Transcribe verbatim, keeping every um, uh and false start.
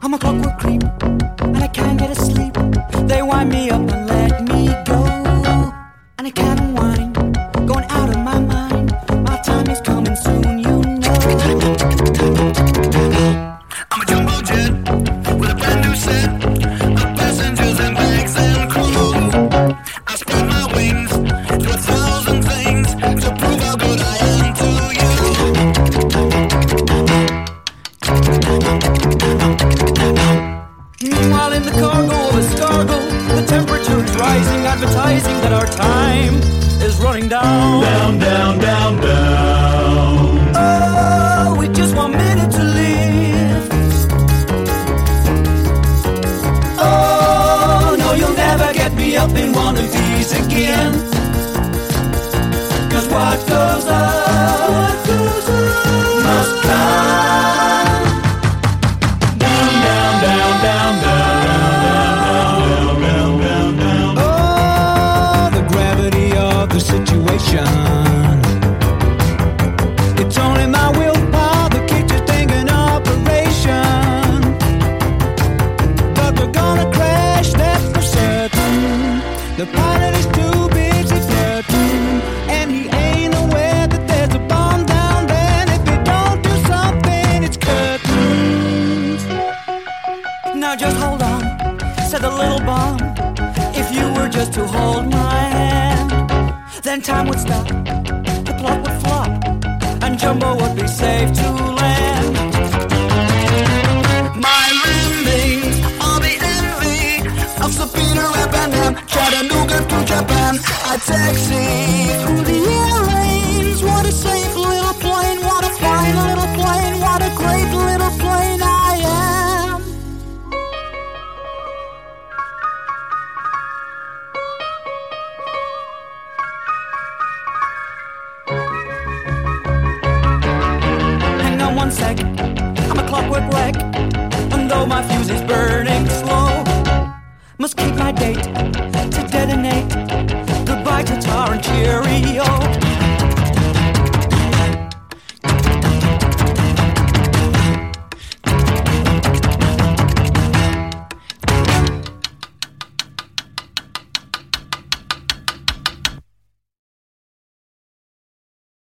I'm a clockwork creep, and I can't get asleep. They wind me up and let me go, and I can't unwind, going out of my mind. My time is coming soon, you know. I'm a jumbo jet with a brand new set of passengers and bags and crew. I spread my wings to a thousand things to prove how good I am to you. Meanwhile in the cargo of a Scargo, the temperature is rising, advertising that our time is running down. Down, down, down, down. Oh, with just one minute to live. Oh, no, you'll never get me up in one of these again. Cause what goes up, what goes up must come Down, down, down, down, down, down, down, down, down. Oh, the gravity of the situation. It's only my willpower that keeps this thing in operation. But we're gonna crash, that's for certain. The pilot is too busy flirting, and he ain't aware that there's a bomb down there. And if you don't do something, it's curtains. Now just hold on, said the little bomb. If you were just to hold my hand, then time would stop, the plot would flop, and Jumbo would be safe to land. My landings are the envy of Sabina, Rapanam, Chattanooga to Japan. I taxi through the airlanes. What a safe little plane, what a fine little plane, what a great little plane I am. Hang on one sec, I'm a clockwork wreck, and though my